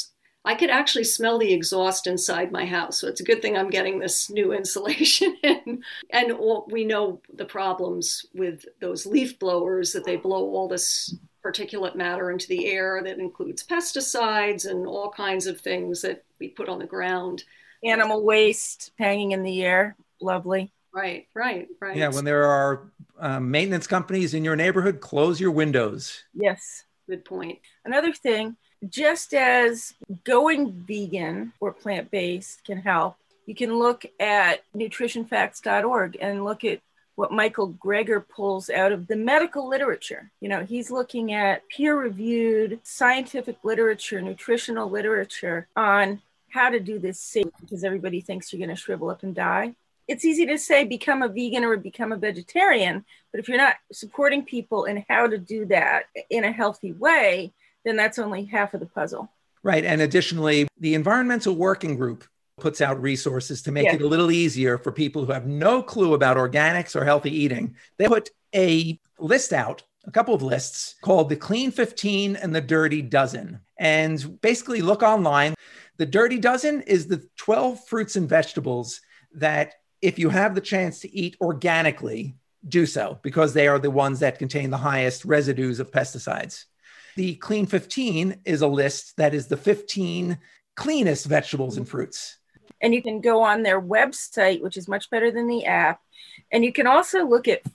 I could actually smell the exhaust inside my house. So it's a good thing I'm getting this new insulation in. And we know the problems with those leaf blowers, that they blow all this particulate matter into the air that includes pesticides and all kinds of things that we put on the ground. Animal waste hanging in the air. Lovely. Right. Yeah, when there are maintenance companies in your neighborhood, close your windows. Yes. Good point. Another thing, just as going vegan or plant-based can help, you can look at nutritionfacts.org and look at what Michael Greger pulls out of the medical literature. You know, he's looking at peer-reviewed scientific literature, nutritional literature on how to do this safe, because everybody thinks you're going to shrivel up and die. It's easy to say become a vegan or become a vegetarian, but if you're not supporting people in how to do that in a healthy way, then that's only half of the puzzle. Right. And additionally, the Environmental Working Group puts out resources to make it a little easier for people who have no clue about organics or healthy eating. They put a list out, a couple of lists called the Clean 15 and the Dirty Dozen. And basically look online. The Dirty Dozen is the 12 fruits and vegetables that, if you have the chance to eat organically, do so, because they are the ones that contain the highest residues of pesticides. The Clean 15 is a list that is the 15 cleanest vegetables and fruits. And you can go on their website, which is much better than the app. And you can also look at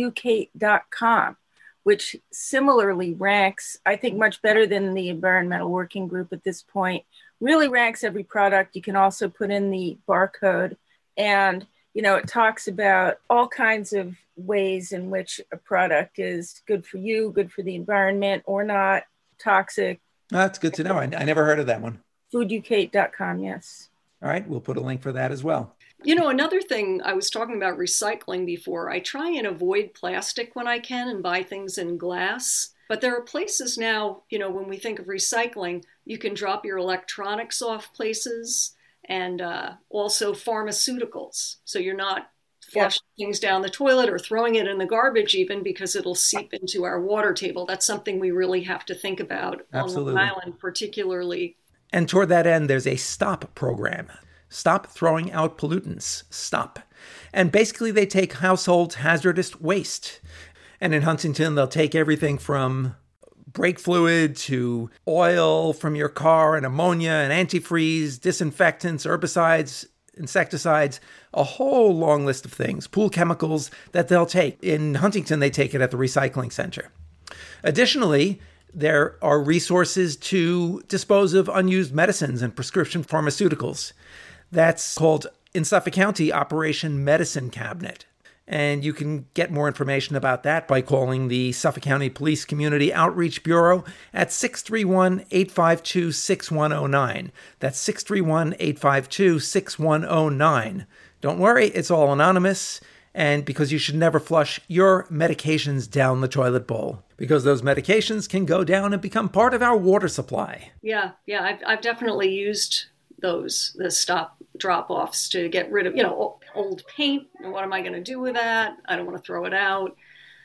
fooduk.com, which similarly ranks, I think, much better than the Environmental Working Group at this point. Really ranks every product. You can also put in the barcode, and it talks about all kinds of ways in which a product is good for you, good for the environment, or not, toxic. That's good to know. I never heard of that one. Fooduk.com, yes. All right, we'll put a link for that as well. Another thing, I was talking about recycling before. I try and avoid plastic when I can and buy things in glass. But there are places now, when we think of recycling, you can drop your electronics off places, and also pharmaceuticals. So you're not flushing things down the toilet or throwing it in the garbage even, because it'll seep into our water table. That's something we really have to think about. Absolutely. On Long Island particularly. And toward that end, there's a STOP program. Stop throwing out pollutants. STOP. And basically they take household hazardous waste. And in Huntington, they'll take everything from brake fluid to oil from your car and ammonia and antifreeze, disinfectants, herbicides, insecticides, a whole long list of things, pool chemicals that they'll take. In Huntington, they take it at the recycling center. Additionally, there are resources to dispose of unused medicines and prescription pharmaceuticals. That's called, in Suffolk County, Operation Medicine Cabinet. And you can get more information about that by calling the Suffolk County Police Community Outreach Bureau at 631-852-6109. That's 631-852-6109. Don't worry, it's all anonymous, and because you should never flush your medications down the toilet bowl, because those medications can go down and become part of our water supply. Yeah, I've definitely used the stop drop-offs to get rid of, old paint. What am I going to do with that? I don't want to throw it out.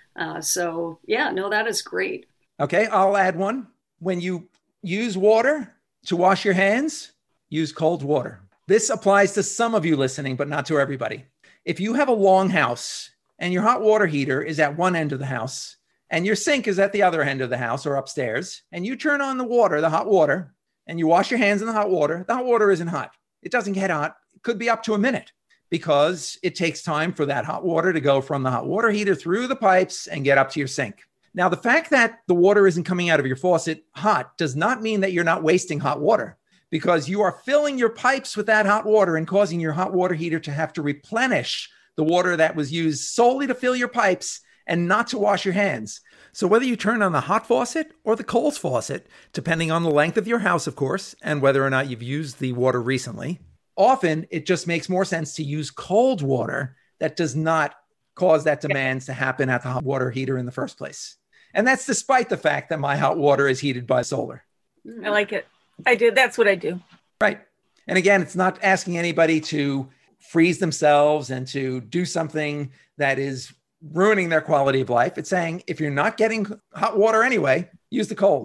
That is great. Okay, I'll add one. When you use water to wash your hands, use cold water. This applies to some of you listening, but not to everybody. If you have a long house and your hot water heater is at one end of the house and your sink is at the other end of the house or upstairs, and you turn on the hot water, and you wash your hands in the hot water isn't hot. It doesn't get hot. It could be up to a minute, because it takes time for that hot water to go from the hot water heater through the pipes and get up to your sink. Now, the fact that the water isn't coming out of your faucet hot does not mean that you're not wasting hot water, because you are filling your pipes with that hot water and causing your hot water heater to have to replenish the water that was used solely to fill your pipes and not to wash your hands. So whether you turn on the hot faucet or the cold faucet, depending on the length of your house, of course, and whether or not you've used the water recently, often it just makes more sense to use cold water that does not cause that demand to happen at the hot water heater in the first place. And that's despite the fact that my hot water is heated by solar. I like it. I do. That's what I do. Right. And again, it's not asking anybody to freeze themselves and to do something that is ruining their quality of life. It's saying, if you're not getting hot water anyway, use the cold.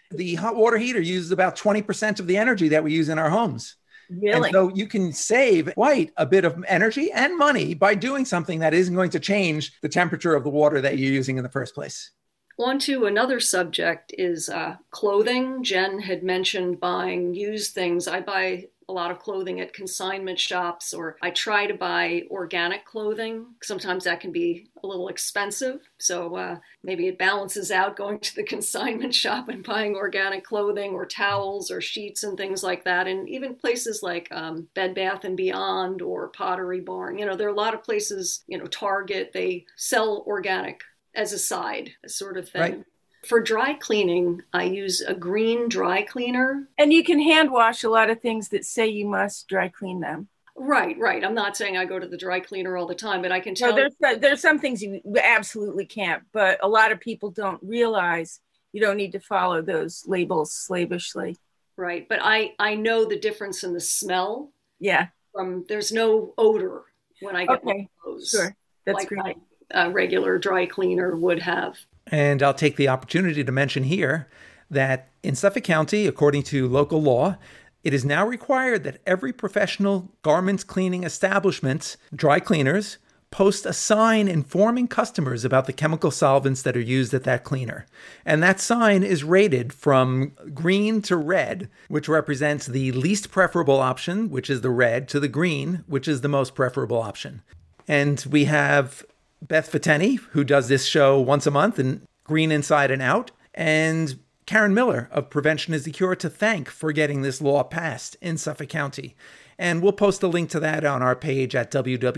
The hot water heater uses about 20% of the energy that we use in our homes. Really? And so you can save quite a bit of energy and money by doing something that isn't going to change the temperature of the water that you're using in the first place. On to another subject is clothing. Jen had mentioned buying used things. I buy a lot of clothing at consignment shops, or I try to buy organic clothing. Sometimes that can be a little expensive. So maybe it balances out going to the consignment shop and buying organic clothing or towels or sheets and things like that. And even places like Bed Bath & Beyond or Pottery Barn. You know, there are a lot of places, you know, Target, they sell organic as a side sort of thing. Right. For dry cleaning, I use a green dry cleaner. And you can hand wash a lot of things that say you must dry clean them. Right. I'm not saying I go to the dry cleaner all the time, but I can tell. No, there's some things you absolutely can't, but a lot of people don't realize you don't need to follow those labels slavishly. Right. But I know the difference in the smell. Yeah. There's no odor when I get my clothes. Sure. That's like great. A regular dry cleaner would have. And I'll take the opportunity to mention here that in Suffolk County, according to local law, it is now required that every professional garments cleaning establishment, dry cleaners, post a sign informing customers about the chemical solvents that are used at that cleaner. And that sign is rated from green to red, which represents the least preferable option, which is the red, to the green, which is the most preferable option. And we have Beth Fateni, who does this show once a month, and Green Inside and Out, and Karen Miller of Prevention is the Cure to thank for getting this law passed in Suffolk County. And we'll post a link to that on our page at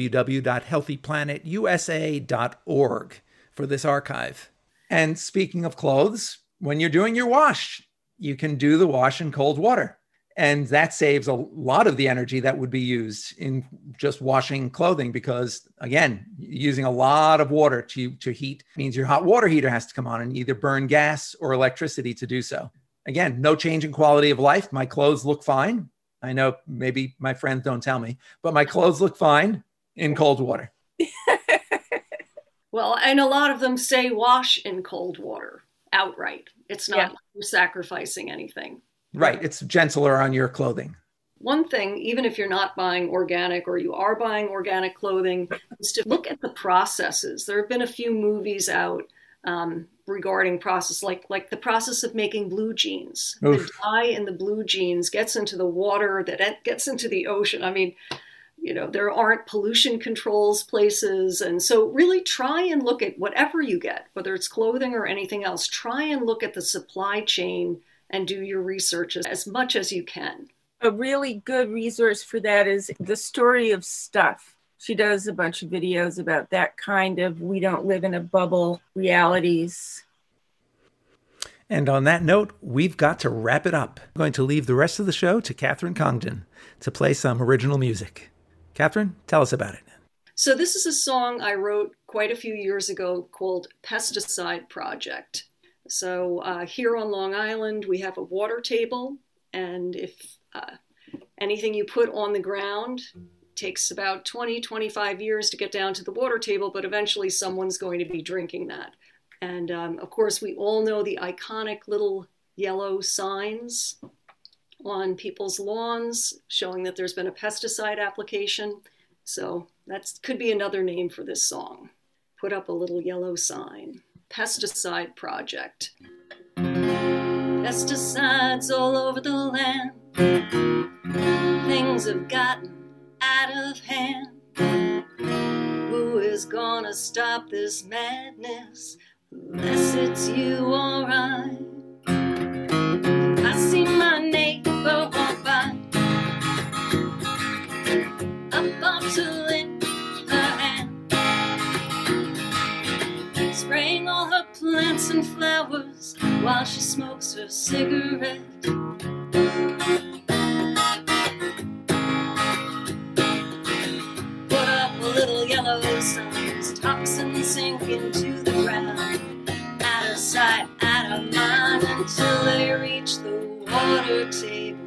www.healthyplanetusa.org for this archive. And speaking of clothes, when you're doing your wash, you can do the wash in cold water. And that saves a lot of the energy that would be used in just washing clothing because, again, using a lot of water to heat means your hot water heater has to come on and either burn gas or electricity to do so. Again, no change in quality of life. My clothes look fine. I know maybe my friends don't tell me, but my clothes look fine in cold water. Well, and a lot of them say wash in cold water outright. It's not like you're sacrificing anything. Right. It's gentler on your clothing. One thing, even if you're not buying organic or you are buying organic clothing, is to look at the processes. There have been a few movies out regarding process, like the process of making blue jeans. Oof. The dye in the blue jeans gets into the water, that gets into the ocean. I mean, you know, there aren't pollution controls places. And so really try and look at whatever you get, whether it's clothing or anything else, try and look at the supply chain and do your research as much as you can. A really good resource for that is The Story of Stuff. She does a bunch of videos about that kind of we don't live in a bubble realities. And on that note, we've got to wrap it up. I'm going to leave the rest of the show to Catherine Congdon to play some original music. Catherine, tell us about it. So this is a song I wrote quite a few years ago called Pesticide Project. So here on Long Island, we have a water table, and if anything you put on the ground takes about 20, 25 years to get down to the water table, but eventually someone's going to be drinking that. And of course, we all know the iconic little yellow signs on people's lawns showing that there's been a pesticide application. So that could be another name for this song. Put up a little yellow sign. Pesticide Project. Pesticides all over the land. Things have gotten out of hand. Who is gonna stop this madness unless it's you or I? I see my neighbor walk by, a bottle in her hand, spraying all her plants and flowers while she smokes her cigarette. Put up a little yellow signs, toxins sink into the ground, out of sight, out of mind, until they reach the water table.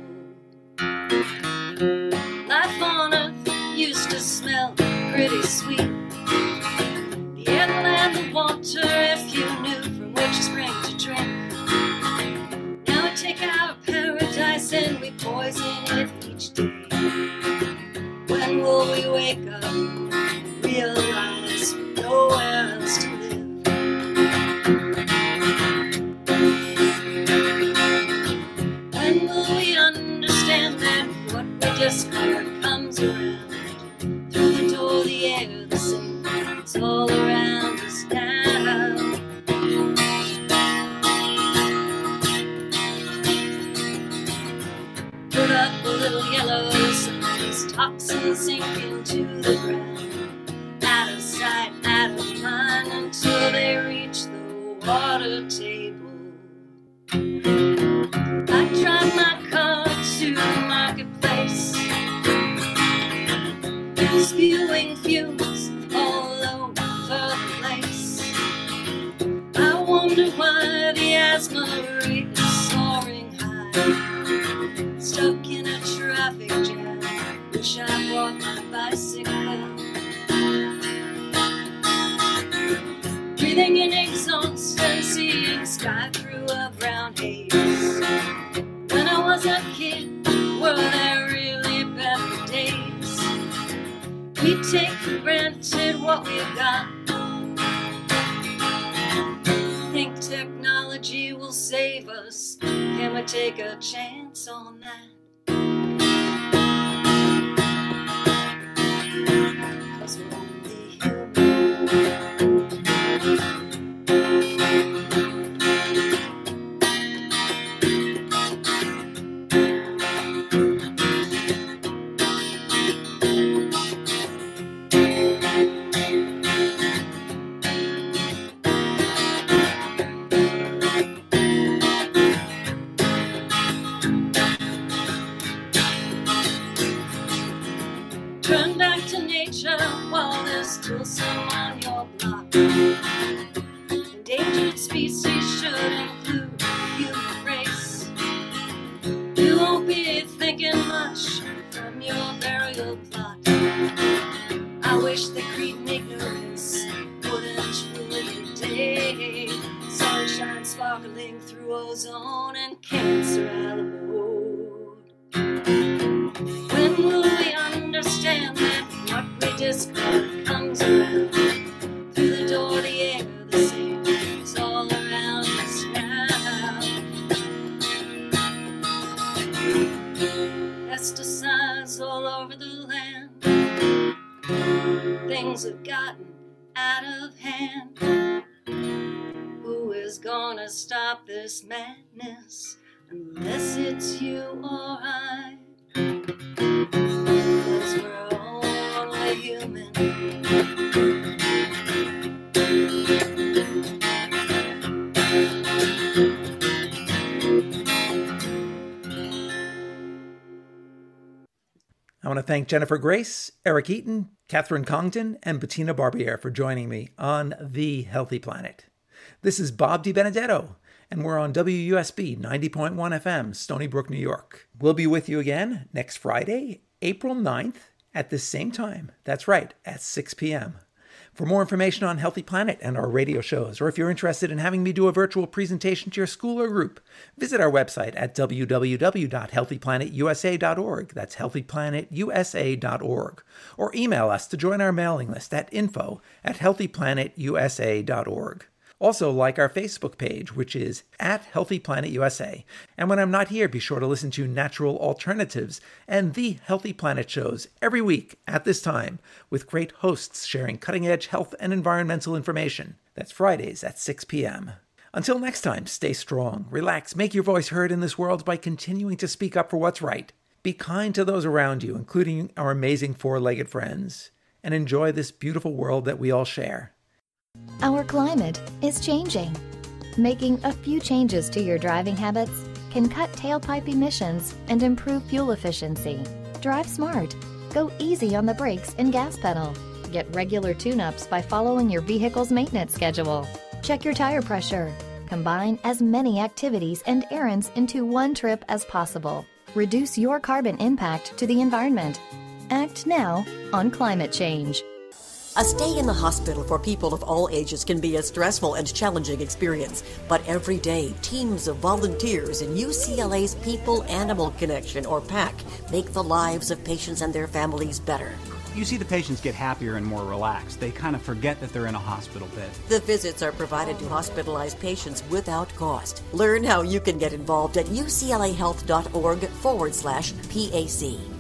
Life on earth used to smell pretty sweet. The air, the land, the water, if you knew from which spring to drink. Now down to the ground, out of sight, out of mind, until they reach the water table. I drive my car to the marketplace, spewing fumes all over the place. I wonder why the asthma rate is soaring high. Stuck in a traffic jam, wish I brought my bicycle. Breathing in exhaust and seeing sky through a brown haze. When I was a kid, were there really better days? We take for granted what we've got. Think technology will save us? Can we take a chance on that? 'Cause we're only human. Turn back to nature while there's still some on your block. Endangered species should include the human race. You won't be thinking much from your burial plot. I wish that cretin ignorance wouldn't ruin your day. Sunshine sparkling through ozone and cancer alamode. When will we understand that what we discard comes around? Through the door, the air, the same is all around us now. Pesticides all over the land. Things have gotten out of hand. Who is gonna stop this madness unless it's you or I? 'Cause we're only human. I want to thank Jennifer Grace, Eric Eaton, Catherine Congdon, and Bettina Barbier for joining me on The Healthy Planet. This is Bob DiBenedetto, and we're on WUSB 90.1 FM, Stony Brook, New York. We'll be with you again next Friday, April 9th, at the same time. That's right, at 6 p.m. For more information on Healthy Planet and our radio shows, or if you're interested in having me do a virtual presentation to your school or group, visit our website at www.healthyplanetusa.org. That's healthyplanetusa.org. Or email us to join our mailing list at info@healthyplanetusa.org. Also, like our Facebook page, which is at Healthy Planet USA. And when I'm not here, be sure to listen to Natural Alternatives and The Healthy Planet shows every week at this time, with great hosts sharing cutting-edge health and environmental information. That's Fridays at 6 p.m. Until next time, stay strong, relax, make your voice heard in this world by continuing to speak up for what's right. Be kind to those around you, including our amazing four-legged friends, and enjoy this beautiful world that we all share. Our climate is changing. Making a few changes to your driving habits can cut tailpipe emissions and improve fuel efficiency. Drive smart. Go easy on the brakes and gas pedal. Get regular tune-ups by following your vehicle's maintenance schedule. Check your tire pressure. Combine as many activities and errands into one trip as possible. Reduce your carbon impact to the environment. Act now on climate change. A stay in the hospital for people of all ages can be a stressful and challenging experience, but every day, teams of volunteers in UCLA's People Animal Connection, or PAC, make the lives of patients and their families better. You see the patients get happier and more relaxed. They kind of forget that they're in a hospital bed. The visits are provided to hospitalized patients without cost. Learn how you can get involved at uclahealth.org/PAC.